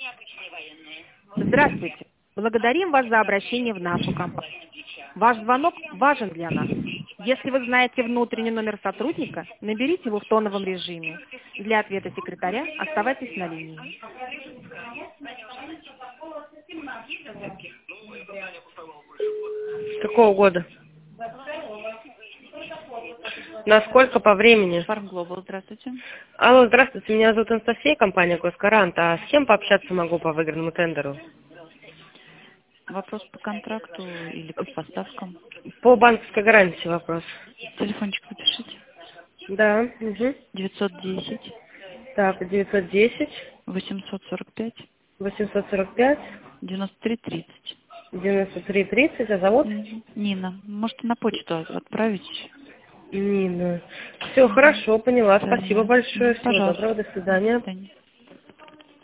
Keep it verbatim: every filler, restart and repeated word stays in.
Здравствуйте. Благодарим вас за обращение в нашу компанию. Ваш звонок важен для нас. Если вы знаете внутренний номер сотрудника, наберите его в тоновом режиме. Для ответа секретаря оставайтесь на линии. Какого года? Насколько по времени? Farm Global, здравствуйте. Алло, здравствуйте, меня зовут Анастасия, компания Госкарант. А с кем пообщаться могу по выигранному тендеру? Вопрос по контракту или по поставкам? По банковской гарантии вопрос. Телефончик запишите. Да. Угу. девятьсот десять. Так, девятьсот десять. восемьсот сорок пять. восемьсот сорок пять. девяносто три тридцать. девяносто три тридцать. А зовут? Нина. Можете на почту отправить? Нина. Все, хорошо, поняла. Спасибо большое. Всего Пожалуйста. доброго, до свидания. До свидания.